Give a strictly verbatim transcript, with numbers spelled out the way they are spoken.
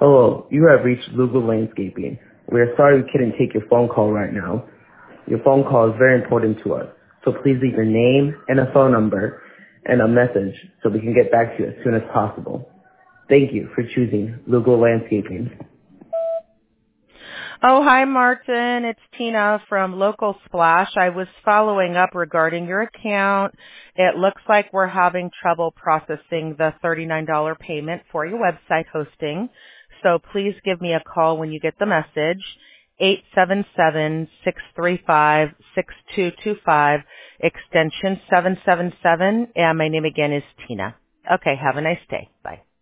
Hello, you have reached Lugo Landscaping. We are sorry we couldn't take your phone call right now. Your phone call is very important to us, so please leave your name and a phone number and a message so we can get back to you as soon as possible. Thank you for choosing Lugo Landscaping. Oh, hi, Martin. It's Tina from Local Splash. I was following up regarding your account. It looks like we're having trouble processing the thirty-nine dollars payment for your website hosting. So please give me a call when you get the message. eight seven seven, six three five, six two two five, extension seven seven seven. And my name again is Tina. Okay, have a nice day. Bye.